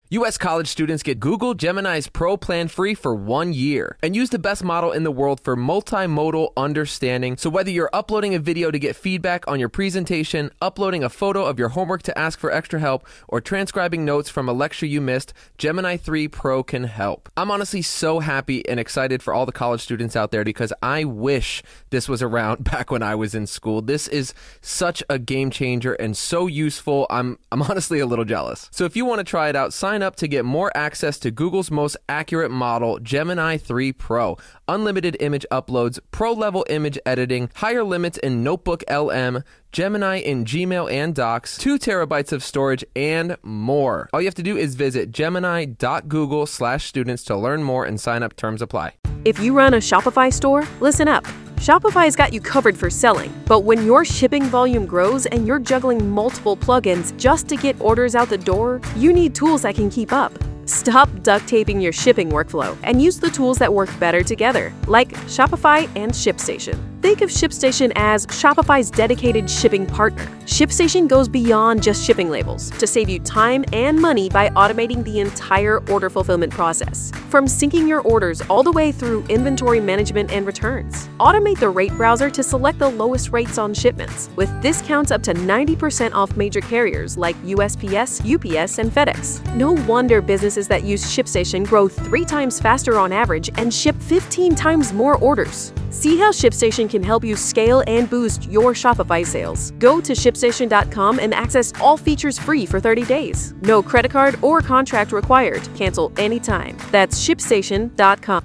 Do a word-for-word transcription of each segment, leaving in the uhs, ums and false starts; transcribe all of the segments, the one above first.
U S college students get Google Gemini's Pro plan free for one year and use the best model in the world for multimodal understanding. So whether you're uploading a video to get feedback on your presentation, uploading a photo of your homework to ask for extra help, or transcribing notes from a lecture you missed, Gemini three Pro can help. I'm honestly so happy and excited for all the college students out there because I wish this was around back when I was in school. This is such a game changer and so useful. I'm I'm honestly a little jealous. So if you want to try it out, sign up to get more access to Google's most accurate model, Gemini three Pro, unlimited image uploads, pro-level image editing, higher limits in Notebook L M, Gemini in Gmail and Docs, two terabytes of storage, and more. All you have to do is visit gemini.google slash students to learn more and sign up. Terms apply. If you run a Shopify store, listen up. Shopify's got you covered for selling, but when your shipping volume grows and you're juggling multiple plugins just to get orders out the door, you need tools that can keep up. Stop duct taping your shipping workflow and use the tools that work better together, like Shopify and ShipStation. Think of ShipStation as Shopify's dedicated shipping partner. ShipStation goes beyond just shipping labels to save you time and money by automating the entire order fulfillment process, from syncing your orders all the way through inventory management and returns. Automate the rate browser to select the lowest rates on shipments, with discounts up to ninety percent off major carriers like U S P S, U P S, and FedEx. No wonder businesses that use ShipStation grow three times faster on average and ship fifteen times more orders. See how ShipStation can help you scale and boost your Shopify sales. Go to ship station dot com and access all features free for thirty days. No credit card or contract required. Cancel anytime. That's ship station dot com.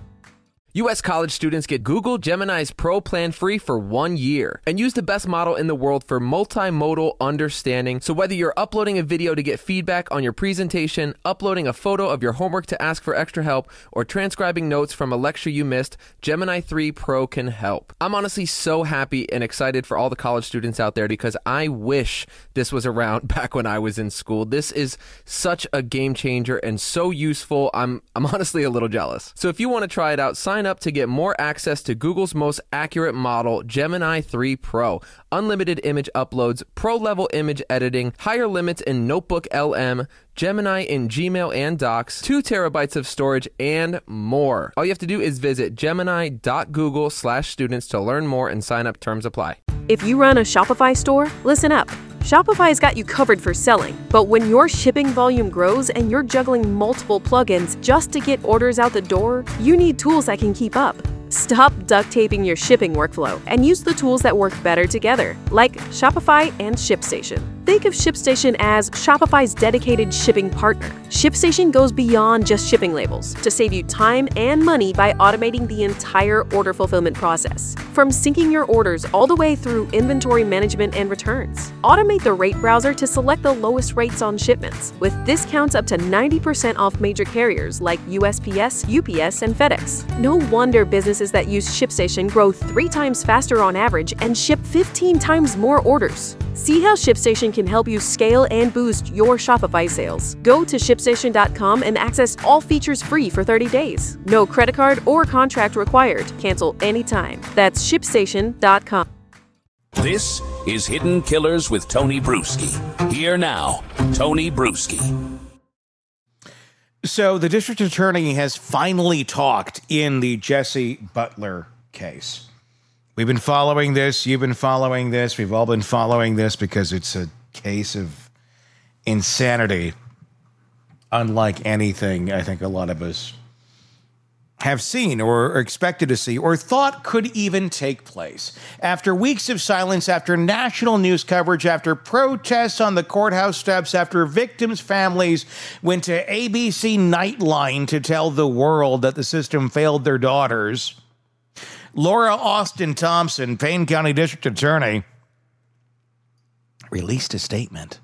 U S college students get Google Gemini's Pro plan free for one year and use the best model in the world for multimodal understanding. So whether you're uploading a video to get feedback on your presentation, uploading a photo of your homework to ask for extra help, or transcribing notes from a lecture you missed, Gemini three Pro can help. I'm honestly so happy and excited for all the college students out there because I wish this was around back when I was in school. This is such a game changer and so useful. I'm I'm honestly a little jealous. So if you want to try it out, sign up to get more access to Google's most accurate model, Gemini three Pro, unlimited image uploads, pro-level image editing, higher limits in Notebook L M, Gemini in Gmail and Docs, two terabytes of storage, and more. All you have to do is visit gemini.google slash students to learn more and sign up. Terms apply. If you run a Shopify store, listen up. Shopify's got you covered for selling, but when your shipping volume grows and you're juggling multiple plugins just to get orders out the door, you need tools that can keep up. Stop duct taping your shipping workflow and use the tools that work better together, like Shopify and ShipStation. Think of ShipStation as Shopify's dedicated shipping partner. ShipStation goes beyond just shipping labels to save you time and money by automating the entire order fulfillment process, from syncing your orders all the way through inventory management and returns. Automate the rate browser to select the lowest rates on shipments, with discounts up to ninety percent off major carriers like U S P S, U P S, and FedEx. No wonder businesses that use ShipStation grow three times faster on average and ship fifteen times more orders. See how ShipStation can help you scale and boost your Shopify sales. Go to ship station dot com and access all features free for thirty days. No credit card or contract required. Cancel anytime. That's ship station dot com. This is Hidden Killers with Tony Bruschi. Here now, Tony Bruschi. So the district attorney has finally talked in the Jesse Butler case. We've been following this. You've been following this. We've all been following this because it's a case of insanity, unlike anything I think a lot of us have seen or expected to see or thought could even take place. After weeks of silence, after national news coverage, after protests on the courthouse steps, after victims' families went to A B C Nightline to tell the world that the system failed their daughters, Laura Austin Thompson, Payne County District Attorney, released a statement.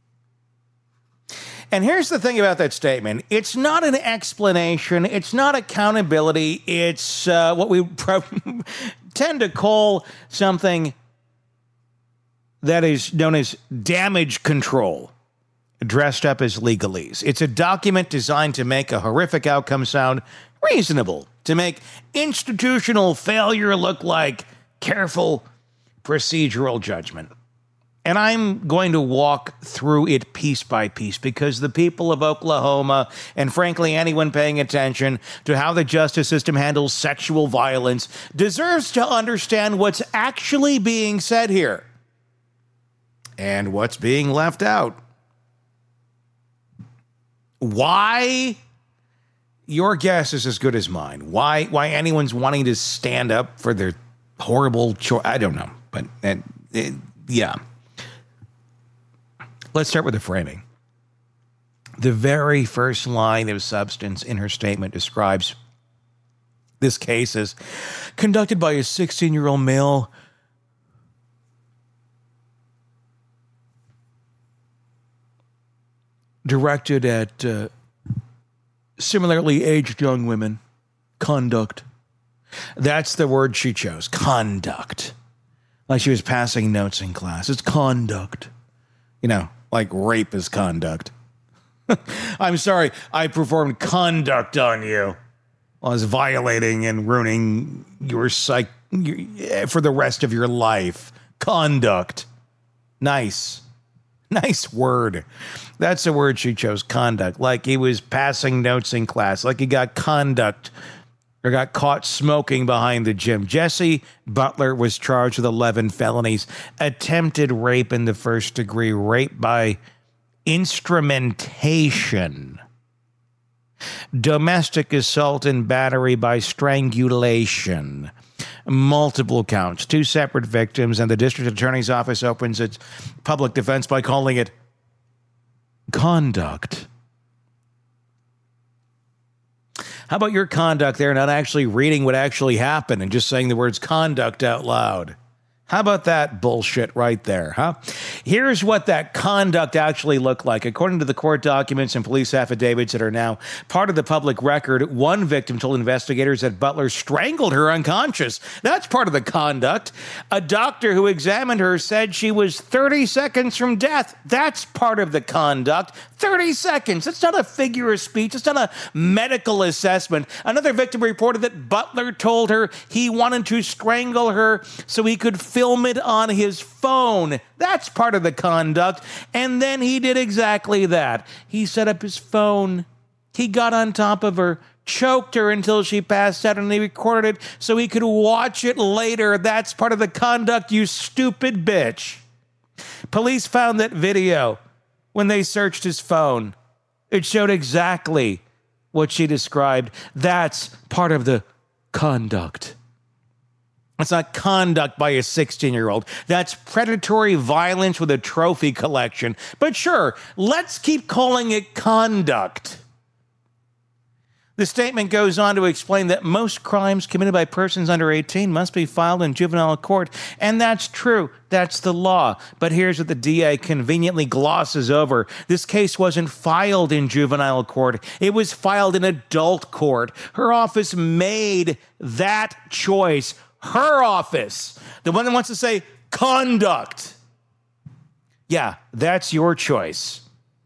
And here's the thing about that statement. It's not an explanation. It's not accountability. It's uh, what we tend to call something that is known as damage control, dressed up as legalese. It's a document designed to make a horrific outcome sound reasonable, to make institutional failure look like careful procedural judgment. And I'm going to walk through it piece by piece because the people of Oklahoma, and frankly, anyone paying attention to how the justice system handles sexual violence, deserves to understand what's actually being said here and what's being left out. Why? Your guess is as good as mine. Why? Why anyone's wanting to stand up for their horrible choice? I don't know, but uh, it, yeah. Let's start with the framing. The very first line of substance in her statement describes this case as conducted by a sixteen-year-old male directed at uh, similarly aged young women. Conduct. That's the word she chose. Conduct. Like she was passing notes in class. It's conduct. You know, like rape is conduct. I'm sorry, I performed conduct on you. I was violating and ruining your psych your, for the rest of your life. Conduct. Nice. Nice word. That's the word she chose, conduct. Like he was passing notes in class. Like he got conduct or got caught smoking behind the gym. Jesse Butler was charged with eleven felonies. Attempted rape in the first degree. Rape by instrumentation. Domestic assault and battery by strangulation. Multiple counts, two separate victims, and the district attorney's office opens its public defense by calling it conduct. How about your conduct there, not actually reading what actually happened and just saying the words conduct out loud? How about that bullshit right there, huh? Here's what that conduct actually looked like. According to the court documents and police affidavits that are now part of the public record, one victim told investigators that Butler strangled her unconscious. That's part of the conduct. A doctor who examined her said she was thirty seconds from death. That's part of the conduct. thirty seconds. That's not a figure of speech. It's not a medical assessment. Another victim reported that Butler told her he wanted to strangle her so he could film it on his phone. That's part of the conduct. And then he did exactly that. He set up his phone. He got on top of her, choked her until she passed out, and he recorded it so he could watch it later. That's part of the conduct, you stupid bitch. Police found that video when they searched his phone. It showed exactly what she described. That's part of the conduct. It's not conduct by a sixteen-year-old. That's predatory violence with a trophy collection. But sure, let's keep calling it conduct. The statement goes on to explain that most crimes committed by persons under eighteen must be filed in juvenile court. And that's true. That's the law. But here's what the D A conveniently glosses over. This case wasn't filed in juvenile court. It was filed in adult court. Her office made that choice. Her office. The one that wants to say conduct. Yeah, that's your choice.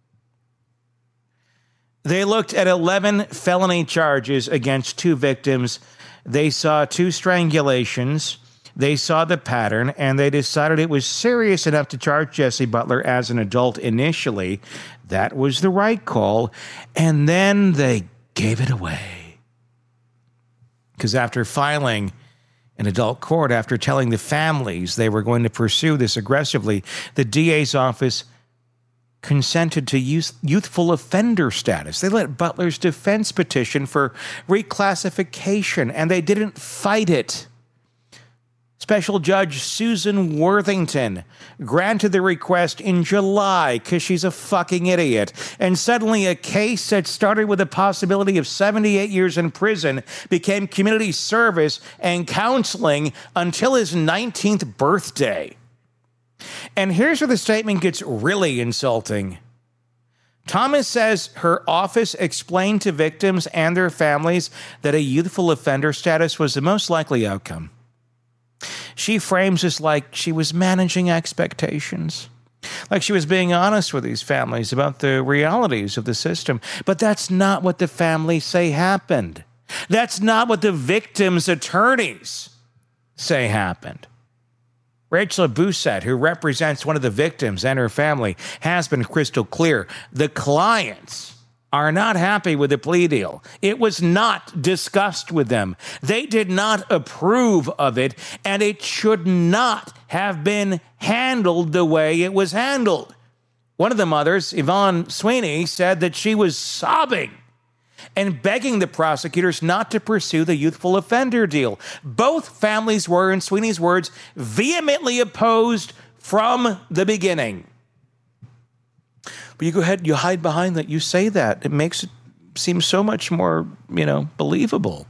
They looked at eleven felony charges against two victims. They saw two strangulations. They saw the pattern, and they decided it was serious enough to charge Jesse Butler as an adult initially. That was the right call. And then they gave it away. Because after filing in adult court, after telling the families they were going to pursue this aggressively, the D A's office consented to youth, youthful offender status. They let Butler's defense petition for reclassification, and they didn't fight it. Special Judge Susan Worthington granted the request in July because she's a fucking idiot. And suddenly a case that started with a possibility of seventy-eight years in prison became community service and counseling until his nineteenth birthday. And here's where the statement gets really insulting. Thomas says her office explained to victims and their families that a youthful offender status was the most likely outcome. She frames this like she was managing expectations, like she was being honest with these families about the realities of the system. But that's not what the families say happened. That's not what the victims' attorneys say happened. Rachel Bousset, who represents one of the victims and her family, has been crystal clear. The clients are not happy with the plea deal. It was not discussed with them. They did not approve of it, and it should not have been handled the way it was handled. One of the mothers, Yvonne Sweeney, said that she was sobbing and begging the prosecutors not to pursue the youthful offender deal. Both families were, in Sweeney's words, vehemently opposed from the beginning. But you go ahead, you hide behind that, you say that. It makes it seem so much more, you know, believable.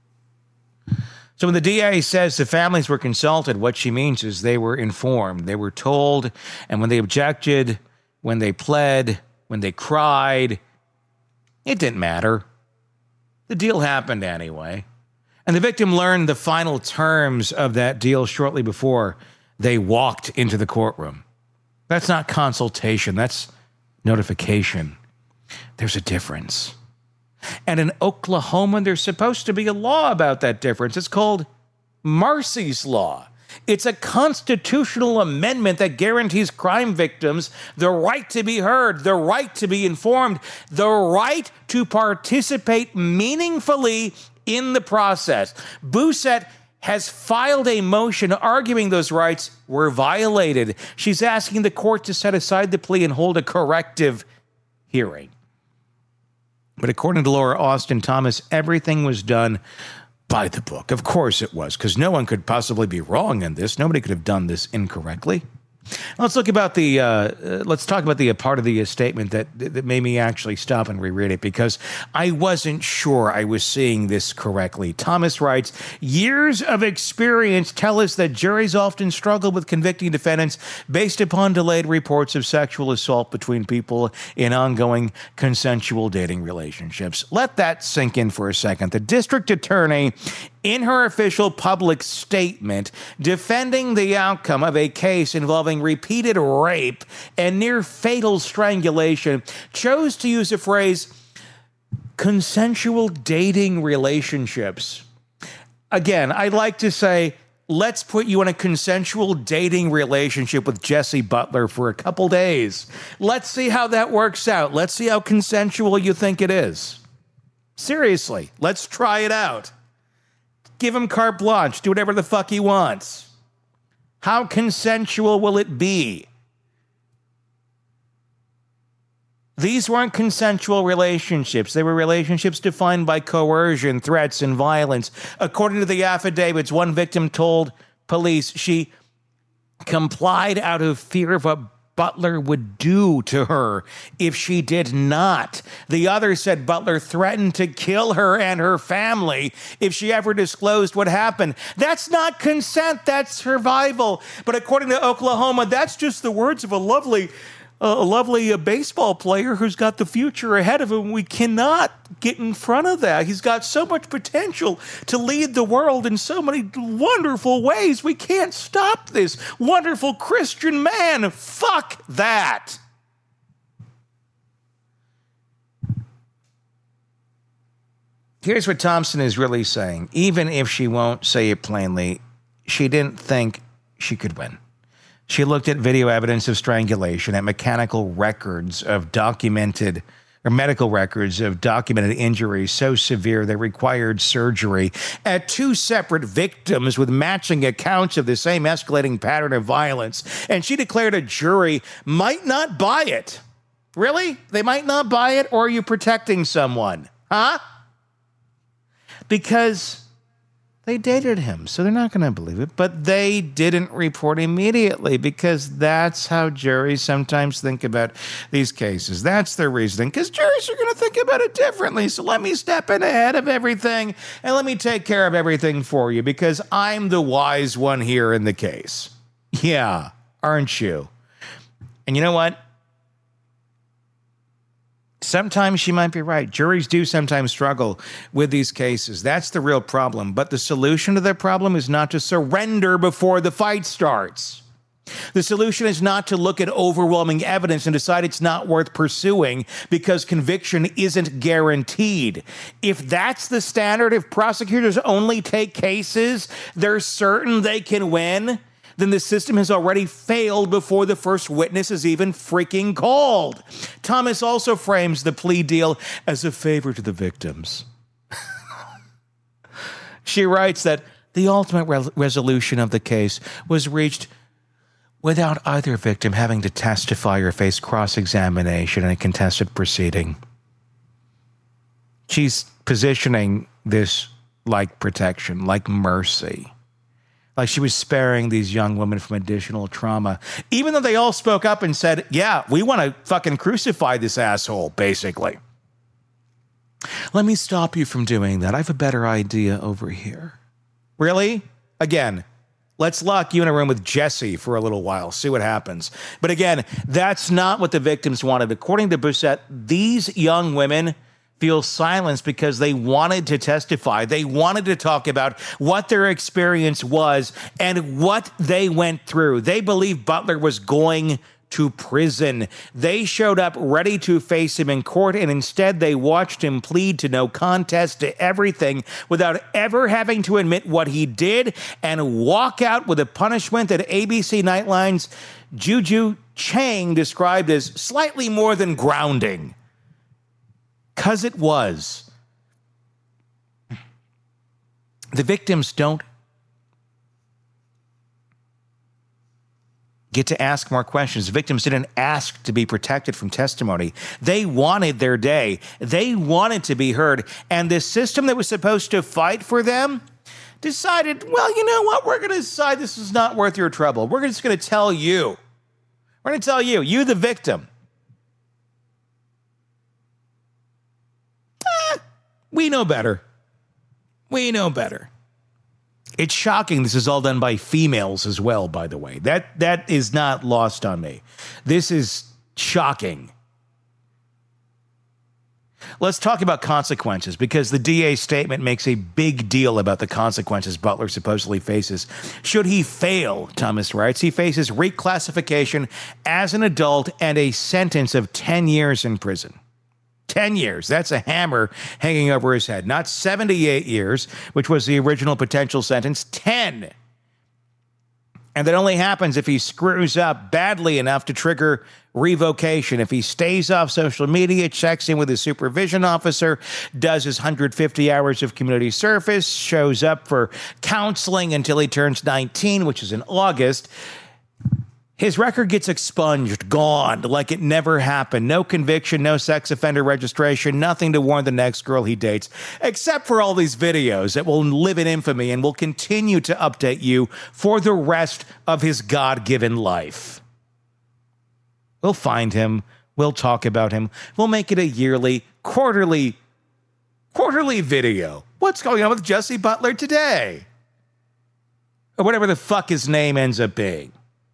So when the D A says the families were consulted, what she means is they were informed, they were told, and when they objected, when they pled, when they cried, it didn't matter. The deal happened anyway. And the victim learned the final terms of that deal shortly before they walked into the courtroom. That's not consultation, that's notification. There's a difference. And in Oklahoma, there's supposed to be a law about that difference. It's called Marsy's Law. It's a constitutional amendment that guarantees crime victims the right to be heard, the right to be informed, the right to participate meaningfully in the process. Bousset has filed a motion arguing those rights were violated. She's asking the court to set aside the plea and hold a corrective hearing. But according to Laura Austin Thomas, everything was done by the book. Of course it was, because no one could possibly be wrong in this. Nobody could have done this incorrectly. Let's look about the, uh, uh, let's talk about the uh, part of the uh, statement that, that made me actually stop and reread it, because I wasn't sure I was seeing this correctly. Thomas writes, years of experience tell us that juries often struggle with convicting defendants based upon delayed reports of sexual assault between people in ongoing consensual dating relationships. Let that sink in for a second. The district attorney, in her official public statement defending the outcome of a case involving repeated rape and near-fatal strangulation, chose to use the phrase consensual dating relationships. Again, I'd like to say, let's put you in a consensual dating relationship with Jesse Butler for a couple days. Let's see how that works out. Let's see how consensual you think it is. Seriously, let's try it out. Give him carte blanche. Do whatever the fuck he wants. How consensual will it be? These weren't consensual relationships. They were relationships defined by coercion, threats, and violence. According to the affidavits, one victim told police she complied out of fear of what Butler would do to her if she did not. The other said Butler threatened to kill her and her family if she ever disclosed what happened. That's not consent, that's survival. But according to Oklahoma, that's just the words of a lovely, uh, a lovely uh, baseball player who's got the future ahead of him. We cannot get in front of that. He's got so much potential to lead the world in so many wonderful ways. We can't stop this wonderful Christian man. Fuck that. Here's what Thompson is really saying. Even if she won't say it plainly, she didn't think she could win. She looked at video evidence of strangulation, at mechanical records of documented or medical records of documented injuries so severe they required surgery, at two separate victims with matching accounts of the same escalating pattern of violence, and she declared a jury might not buy it. Really? They might not buy it, or are you protecting someone? Huh? Because they dated him, so they're not going to believe it. But they didn't report immediately because that's how juries sometimes think about these cases. That's their reasoning, because juries are going to think about it differently. So let me step in ahead of everything and let me take care of everything for you because I'm the wise one here in the case. Yeah, aren't you? And you know what? Sometimes she might be right. Juries do sometimes struggle with these cases. That's the real problem. But the solution to that problem is not to surrender before the fight starts. The solution is not to look at overwhelming evidence and decide it's not worth pursuing because conviction isn't guaranteed. If that's the standard, if prosecutors only take cases they're certain they can win, then the system has already failed before the first witness is even freaking called. Thomas also frames the plea deal as a favor to the victims. She writes that the ultimate re- resolution of the case was reached without either victim having to testify or face cross-examination in a contested proceeding. She's positioning this like protection, like mercy. Like she was sparing these young women from additional trauma, even though they all spoke up and said, yeah, we want to fucking crucify this asshole, basically. Let me stop you from doing that. I have a better idea over here. Really? Again, let's lock you in a room with Jesse for a little while, see what happens. But again, that's not what the victims wanted. According to Bessette, these young women feel silenced because they wanted to testify. They wanted to talk about what their experience was and what they went through. They believed Butler was going to prison. They showed up ready to face him in court, and instead they watched him plead to no contest to everything without ever having to admit what he did and walk out with a punishment that A B C Nightline's Juju Chang described as slightly more than grounding. 'Cause it was. The victims don't get to ask more questions. The victims didn't ask to be protected from testimony. They wanted their day. They wanted to be heard. And the system that was supposed to fight for them decided, well, you know what? We're going to decide this is not worth your trouble. We're just going to tell you. We're going to tell you, you the victim. We know better. We know better. It's shocking this is all done by females as well, by the way. That that is not lost on me. This is shocking. Let's talk about consequences, because the D A's statement makes a big deal about the consequences Butler supposedly faces. Should he fail, Thomas writes, he faces reclassification as an adult and a sentence of ten years in prison. ten years. That's a hammer hanging over his head. Not seventy-eight years, which was the original potential sentence. ten. And that only happens if he screws up badly enough to trigger revocation. If he stays off social media, checks in with his supervision officer, does his one hundred fifty hours of community service, shows up for counseling until he turns nineteen, which is in August, his record gets expunged, gone, like it never happened. No conviction, no sex offender registration, nothing to warn the next girl he dates, except for all these videos that will live in infamy and will continue to update you for the rest of his God-given life. We'll find him. We'll talk about him. We'll make it a yearly, quarterly, quarterly video. What's going on with Jesse Butler today? Or whatever the fuck his name ends up being.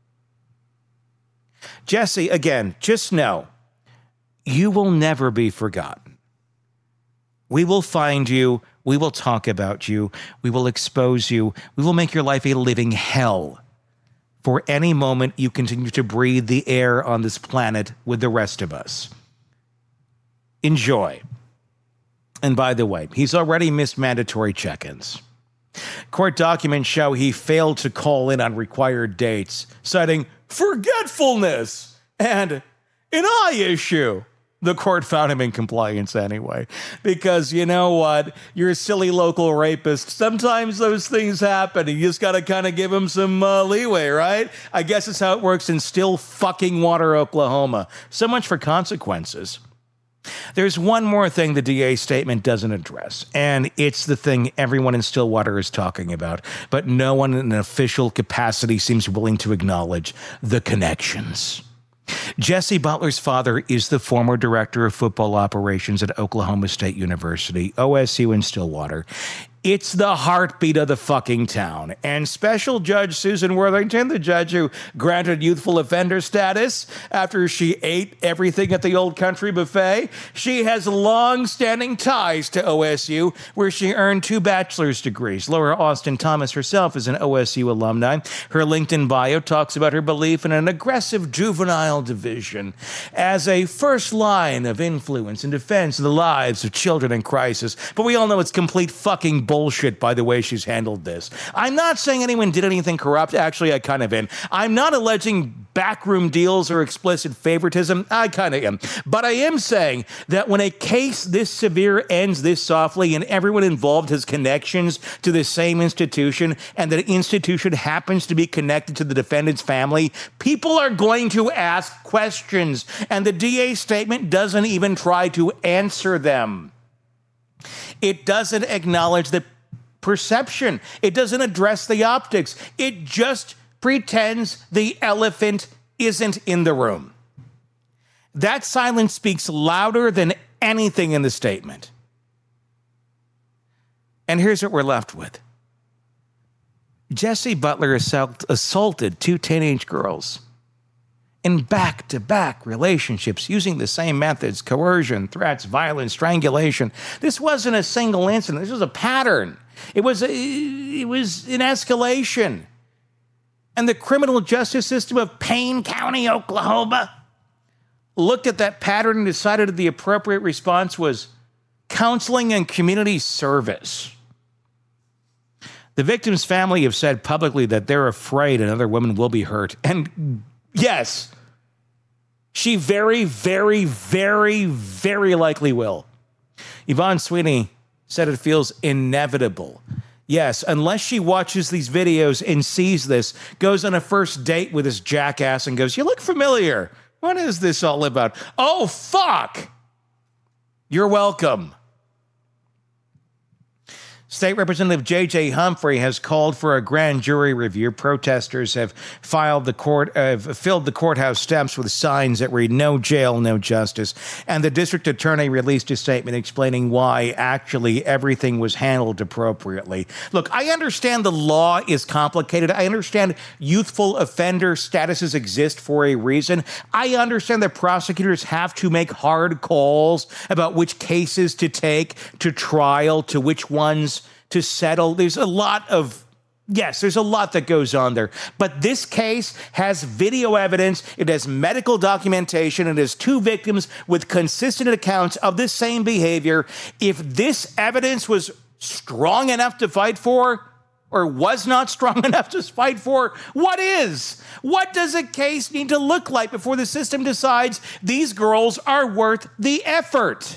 Jesse, again, just know, you will never be forgotten. We will find you. We will talk about you. We will expose you. We will make your life a living hell for any moment you continue to breathe the air on this planet with the rest of us. Enjoy. And by the way, he's already missed mandatory check-ins. Court documents show he failed to call in on required dates, citing forgetfulness and an eye issue. The court found him in compliance anyway, because you know what? You're a silly local rapist. Sometimes those things happen. You just got to kind of give him some uh, leeway, right? I guess it's how it works in still fucking water, Oklahoma. So much for consequences. There's one more thing the D A's statement doesn't address, and it's the thing everyone in Stillwater is talking about, but no one in an official capacity seems willing to acknowledge: the connections. Jesse Butler's father is the former director of football operations at Oklahoma State University, O S U in Stillwater. It's the heartbeat of the fucking town. And Special Judge Susan Worthington, the judge who granted youthful offender status after she ate everything at the Old Country Buffet, she has long-standing ties to O S U, where she earned two bachelor's degrees. Laura Austin Thomas herself is an O S U alumni. Her LinkedIn bio talks about her belief in an aggressive juvenile division as a first line of influence and defense of the lives of children in crisis. But we all know it's complete fucking bullshit by the way she's handled this. I'm not saying anyone did anything corrupt. Actually, I kind of am. I'm not alleging backroom deals or explicit favoritism. I kind of am. But I am saying that when a case this severe ends this softly and everyone involved has connections to the same institution and that institution happens to be connected to the defendant's family, people are going to ask questions. And the D A's statement doesn't even try to answer them. It doesn't acknowledge the perception. It doesn't address the optics. It just pretends the elephant isn't in the room. That silence speaks louder than anything in the statement. And here's what we're left with. Jessie Butler assault, assaulted two teenage girls in back-to-back relationships using the same methods: coercion, threats, violence, strangulation. This wasn't a single incident. This was a pattern. It was, a, it was an escalation. And the criminal justice system of Payne County, Oklahoma, looked at that pattern and decided that the appropriate response was counseling and community service. The victim's family have said publicly that they're afraid another woman will be hurt. And yes, she very, very, very, very likely will. Yvonne Sweeney said it feels inevitable. Yes, unless she watches these videos and sees this, goes on a first date with this jackass and goes, "You look familiar. What is this all about?" Oh, fuck. You're welcome. State Representative J J Humphrey has called for a grand jury review. Protesters have filed the court, uh, filled the courthouse steps with signs that read "No jail, no justice." And the district attorney released a statement explaining why actually everything was handled appropriately. Look, I understand the law is complicated. I understand youthful offender statuses exist for a reason. I understand that prosecutors have to make hard calls about which cases to take to trial, to which ones to settle. There's a lot of, yes, there's a lot that goes on there. But this case has video evidence, it has medical documentation, it has two victims with consistent accounts of this same behavior. If this evidence was strong enough to fight for, or was not strong enough to fight for, what is? What does a case need to look like before the system decides these girls are worth the effort?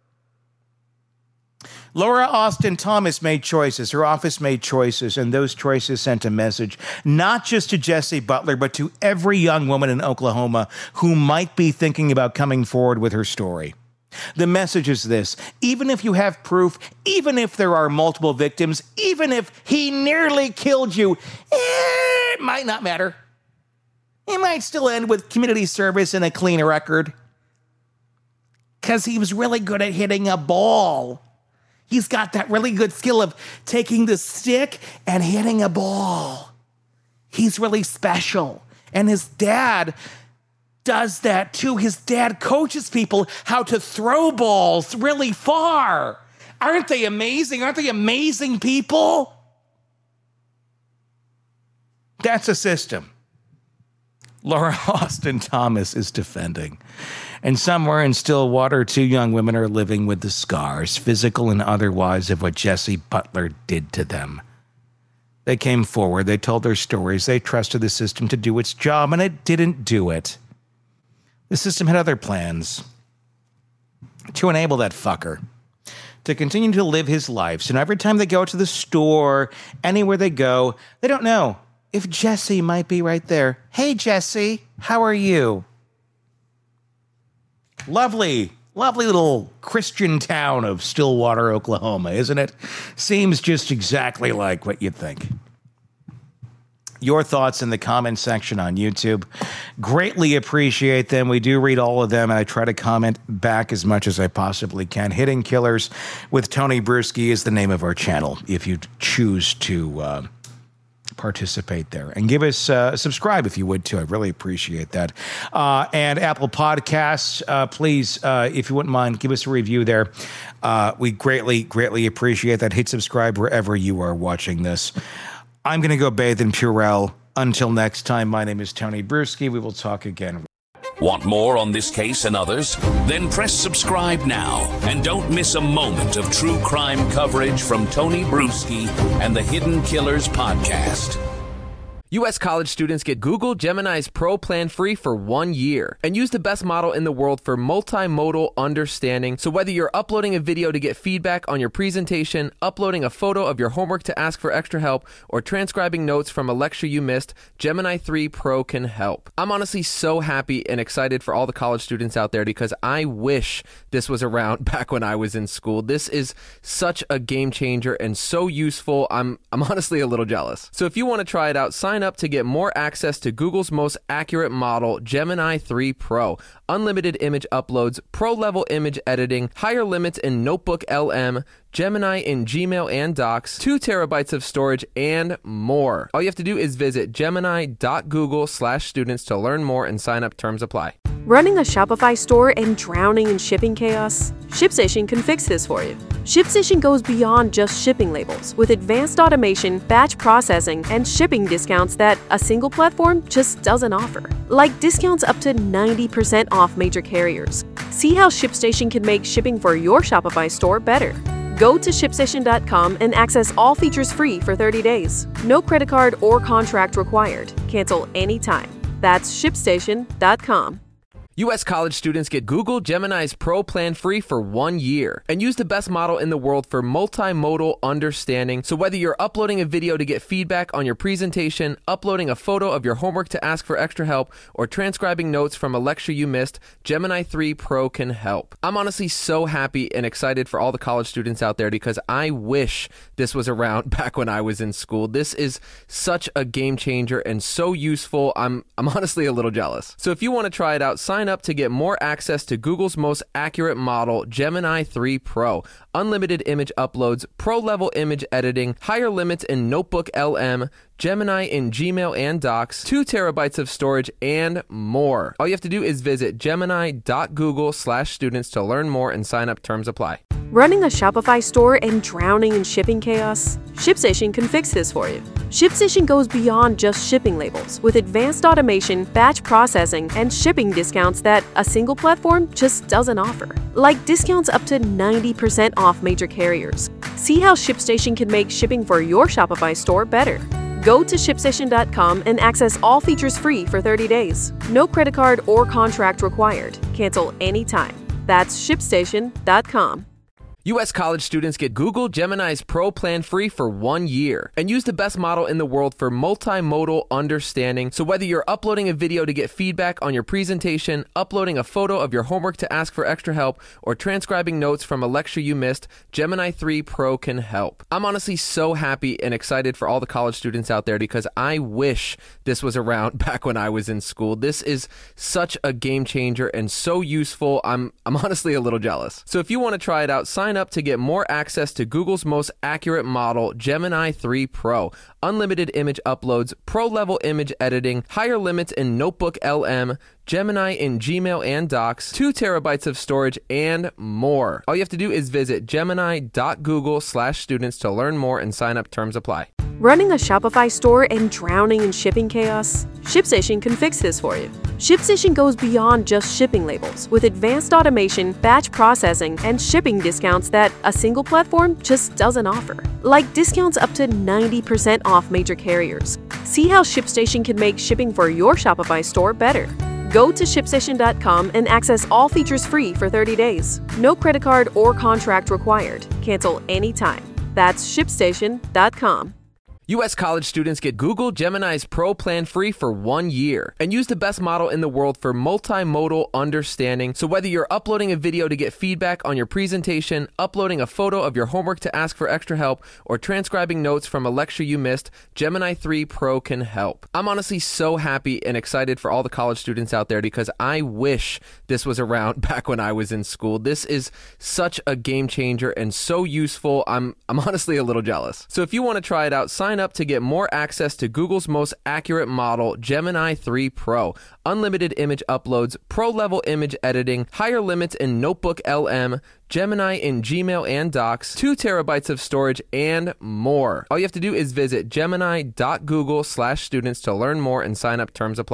Laura Austin Thomas made choices. Her office made choices, and those choices sent a message, not just to Jessie Butler, but to every young woman in Oklahoma who might be thinking about coming forward with her story. The message is this: even if you have proof, even if there are multiple victims, even if he nearly killed you, it might not matter. It might still end with community service and a clean record. Because he was really good at hitting a ball. He's got that really good skill of taking the stick and hitting a ball. He's really special. And his dad does that too. His dad coaches people how to throw balls really far. Aren't they amazing? Aren't they amazing people? That's a system Laura Austin Thomas is defending. And somewhere in Stillwater, two young women are living with the scars, physical and otherwise, of what Jessie Butler did to them. They came forward, they told their stories, they trusted the system to do its job, and it didn't do it. The system had other plans to enable that fucker to continue to live his life. So now every time they go to the store, anywhere they go, they don't know if Jessie might be right there. "Hey, Jessie, how are you?" Lovely, lovely little Christian town of Stillwater, Oklahoma, isn't it? Seems just exactly like what you'd think. Your thoughts in the comment section on YouTube. Greatly appreciate them. We do read all of them, and I try to comment back as much as I possibly can. Hidden Killers with Tony Bruschi is the name of our channel, if you choose to uh, participate there. And give us uh, subscribe if you would too. I really appreciate that. Uh, and Apple Podcasts, uh, please, uh, if you wouldn't mind, give us a review there. Uh, we greatly, greatly appreciate that. Hit subscribe wherever you are watching this. I'm going to go bathe in Purell. Until next time, my name is Tony Bruschi. We will talk again. Want more on this case and others? Then press subscribe now and don't miss a moment of true crime coverage from Tony Bruschi and the Hidden Killers podcast. U S college students get Google Gemini's Pro plan free for one year and use the best model in the world for multimodal understanding. So whether you're uploading a video to get feedback on your presentation, uploading a photo of your homework to ask for extra help, or transcribing notes from a lecture you missed, Gemini three Pro can help. I'm honestly so happy and excited for all the college students out there because I wish this was around back when I was in school. This is such a game changer and so useful. I'm I'm honestly a little jealous. So if you want to try it out, sign up to get more access to Google's most accurate model, Gemini three Pro, unlimited image uploads, pro-level image editing, higher limits in Notebook L M, Gemini in Gmail and Docs, two terabytes of storage, and more. All you have to do is visit gemini.google slash students to learn more and sign up. Terms apply. Running a Shopify store and drowning in shipping chaos? ShipStation can fix this for you. ShipStation goes beyond just shipping labels with advanced automation, batch processing, and shipping discounts that a single platform just doesn't offer. Like discounts up to ninety percent off major carriers. See how ShipStation can make shipping for your Shopify store better. Go to ship station dot com and access all features free for thirty days. No credit card or contract required. Cancel anytime. That's ship station dot com. U S college students get Google Gemini's Pro plan free for one year and use the best model in the world for multimodal understanding. So whether you're uploading a video to get feedback on your presentation, uploading a photo of your homework to ask for extra help, or transcribing notes from a lecture you missed, Gemini three Pro can help. I'm honestly so happy and excited for all the college students out there because I wish this was around back when I was in school. This is such a game changer and so useful. I'm I'm honestly a little jealous. So if you want to try it out, sign up to get more access to Google's most accurate model, Gemini three Pro, unlimited image uploads, pro-level image editing, higher limits in Notebook L M, Gemini in Gmail and Docs, two terabytes of storage, and more. All you have to do is visit gemini.google slash students to learn more and sign up. Terms apply. Running a Shopify store and drowning in shipping chaos? ShipStation can fix this for you. ShipStation goes beyond just shipping labels with advanced automation, batch processing, and shipping discounts that a single platform just doesn't offer. Like discounts up to ninety percent off major carriers. See how ShipStation can make shipping for your Shopify store better. Go to ship station dot com and access all features free for thirty days. No credit card or contract required. Cancel anytime. That's ship station dot com. U S college students get Google Gemini's Pro plan free for one year and use the best model in the world for multimodal understanding. So whether you're uploading a video to get feedback on your presentation, uploading a photo of your homework to ask for extra help, or transcribing notes from a lecture you missed, Gemini three Pro can help. I'm honestly so happy and excited for all the college students out there because I wish this was around back when I was in school. This is such a game changer and so useful. I'm I'm honestly a little jealous. So if you want to try it out, sign up to get more access to Google's most accurate model, Gemini three Pro, unlimited image uploads, pro-level image editing, higher limits in Notebook L M, Gemini in Gmail and Docs, two terabytes of storage, and more. All you have to do is visit gemini.google slash students to learn more and sign up. Terms apply. Running a Shopify store and drowning in shipping chaos? ShipStation can fix this for you. ShipStation goes beyond just shipping labels with advanced automation, batch processing, and shipping discounts that a single platform just doesn't offer. Like discounts up to ninety percent off major carriers. See how ShipStation can make shipping for your Shopify store better. Go to ship station dot com and access all features free for thirty days. No credit card or contract required. Cancel anytime. That's ship station dot com. U S college students get Google Gemini's Pro plan free for one year and use the best model in the world for multimodal understanding. So whether you're uploading a video to get feedback on your presentation, uploading a photo of your homework to ask for extra help, or transcribing notes from a lecture you missed, Gemini three Pro can help. I'm honestly so happy and excited for all the college students out there because I wish this was around back when I was in school. This is such a game changer and so useful. I'm I'm honestly a little jealous. So if you want to try it out, sign up to get more access to Google's most accurate model, Gemini three Pro, unlimited image uploads, pro-level image editing, higher limits in Notebook L M, Gemini in Gmail and Docs, two terabytes of storage, and more. All you have to do is visit gemini.google slash students to learn more and sign up. Terms apply.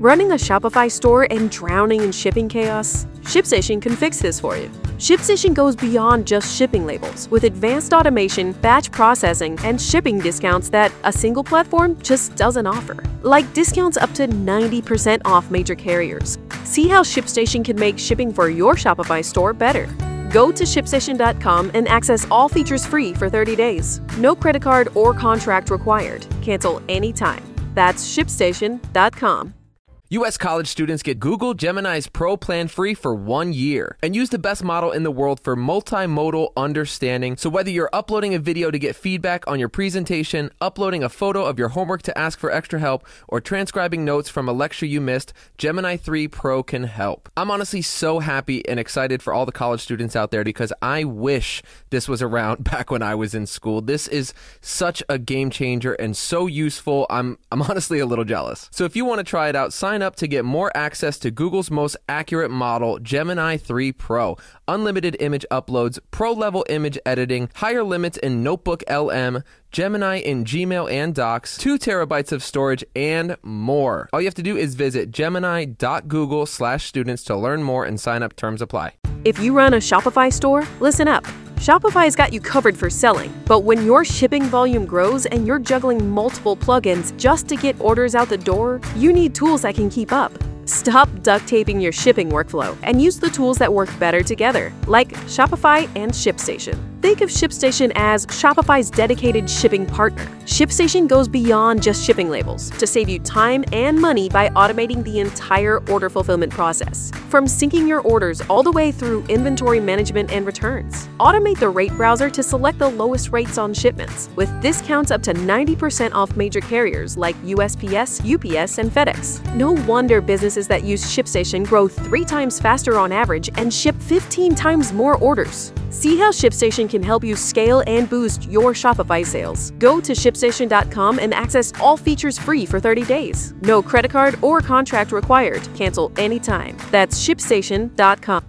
Running a Shopify store and drowning in shipping chaos? ShipStation can fix this for you. ShipStation goes beyond just shipping labels with advanced automation, batch processing, and shipping discounts that a single platform just doesn't offer. Like discounts up to ninety percent off major carriers. See how ShipStation can make shipping for your Shopify store better. Go to ShipStation dot com and access all features free for thirty days. No credit card or contract required. Cancel anytime. That's ShipStation dot com. U S college students get Google Gemini's Pro plan free for one year and use the best model in the world for multimodal understanding. So whether you're uploading a video to get feedback on your presentation, uploading a photo of your homework to ask for extra help, or transcribing notes from a lecture you missed, Gemini three Pro can help. I'm honestly so happy and excited for all the college students out there because I wish this was around back when I was in school. This is such a game changer and so useful. I'm I'm honestly a little jealous. So if you want to try it out, sign up to get more access to Google's most accurate model, Gemini three Pro, unlimited image uploads, pro-level image editing, higher limits in Notebook L M, Gemini in Gmail and Docs, two terabytes of storage, and more. All you have to do is visit gemini dot google slash students to learn more and sign up. Terms apply. If you run a Shopify store, listen up. Shopify's got you covered for selling, but when your shipping volume grows and you're juggling multiple plugins just to get orders out the door, you need tools that can keep up. Stop duct taping your shipping workflow and use the tools that work better together, like Shopify and ShipStation. Think of ShipStation as Shopify's dedicated shipping partner. ShipStation goes beyond just shipping labels to save you time and money by automating the entire order fulfillment process. From syncing your orders all the way through inventory management and returns. Automate the rate browser to select the lowest rates on shipments, with discounts up to ninety percent off major carriers like U S P S, U P S, and FedEx. No wonder businesses that use ShipStation grow three times faster on average and ship fifteen times more orders. See how ShipStation can help you scale and boost your Shopify sales. Go to ShipStation dot com and access all features free for thirty days. No credit card or contract required. Cancel anytime. That's ShipStation dot com.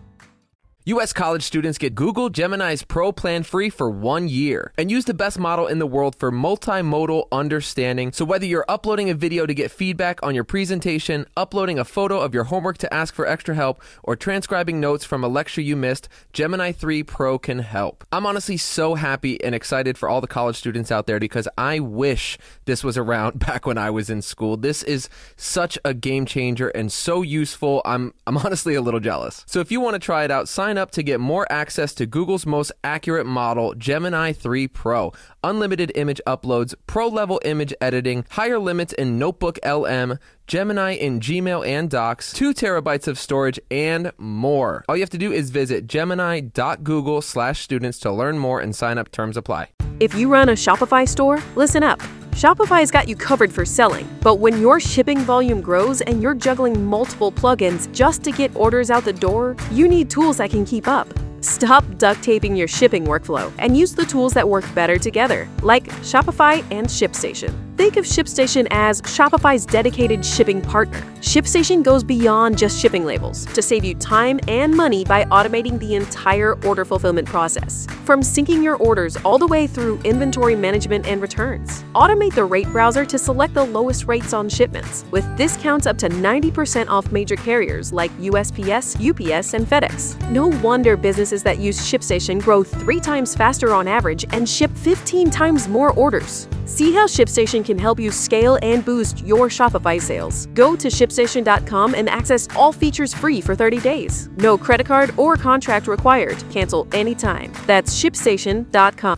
U S college students get Google Gemini's Pro plan free for one year and use the best model in the world for multimodal understanding. So whether you're uploading a video to get feedback on your presentation, uploading a photo of your homework to ask for extra help, or transcribing notes from a lecture you missed, Gemini three Pro can help. I'm honestly so happy and excited for all the college students out there because I wish this was around back when I was in school. This is such a game changer and so useful. I'm I'm honestly a little jealous. So if you want to try it out, sign up to get more access to Google's most accurate model, Gemini three Pro, unlimited image uploads, pro-level image editing, higher limits in Notebook L M, Gemini in Gmail and Docs, two terabytes of storage, and more. All you have to do is visit gemini dot google slash students to learn more and sign up. Terms apply. If you run a Shopify store, listen up. Shopify's got you covered for selling, but when your shipping volume grows and you're juggling multiple plugins just to get orders out the door, you need tools that can keep up. Stop duct taping your shipping workflow and use the tools that work better together, like Shopify and ShipStation. Think of ShipStation as Shopify's dedicated shipping partner. ShipStation goes beyond just shipping labels to save you time and money by automating the entire order fulfillment process. From syncing your orders all the way through inventory management and returns. Automate the rate browser to select the lowest rates on shipments, with discounts up to ninety percent off major carriers like U S P S, U P S, and FedEx. No wonder businesses that use ShipStation grow three times faster on average and ship fifteen times more orders. See how ShipStation can help you scale and boost your Shopify sales. Go to ShipStation dot com and access all features free for thirty days. No credit card or contract required. Cancel anytime. That's ShipStation dot com.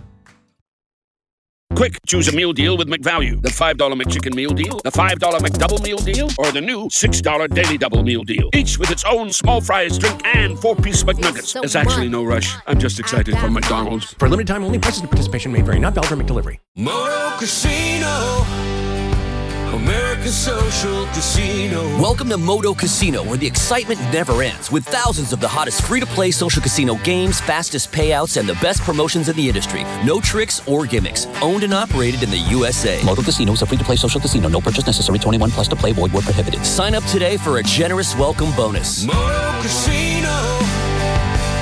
Quick, choose a meal deal with McValue. The five dollar McChicken meal deal, the five dollar McDouble meal deal, or the new six dollar Daily Double meal deal. Each with its own small fries, drink, and four-piece McNuggets. So There's actually no rush. I'm just excited for McDonald's. For limited time only, prices and participation may vary. Not valid for McDelivery. Moto Casino, America's social casino. Welcome to Moto Casino, where the excitement never ends, with thousands of the hottest free-to-play social casino games, fastest payouts, and the best promotions in the industry. No tricks or gimmicks. Owned and operated in the U S A. Moto Casino is a free-to-play social casino. No purchase necessary. twenty-one plus to play. Void where prohibited. Sign up today for a generous welcome bonus. Moto Casino,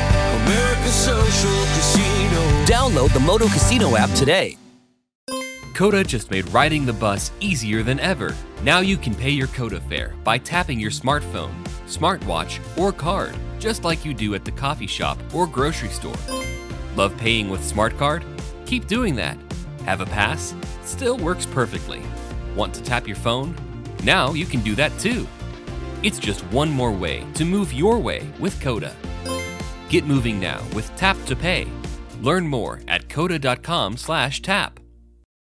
America's social casino. Download the Moto Casino app today. Coda just made riding the bus easier than ever. Now you can pay your Coda fare by tapping your smartphone, smartwatch, or card, just like you do at the coffee shop or grocery store. Love paying with Smart Card? Keep doing that. Have a pass? Still works perfectly. Want to tap your phone? Now you can do that too. It's just one more way to move your way with Coda. Get moving now with Tap to Pay. Learn more at coda dot com slash tap.